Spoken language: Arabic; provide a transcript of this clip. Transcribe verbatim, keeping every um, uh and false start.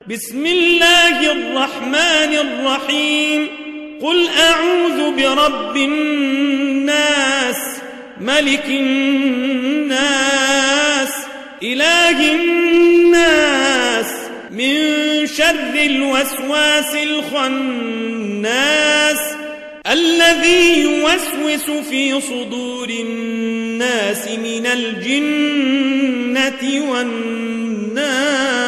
بسم الله الرحمن الرحيم قل أعوذ برب الناس ملك الناس إله الناس من شر الوسواس الخناس الذي يوسوس في صدور الناس من الجنة والناس.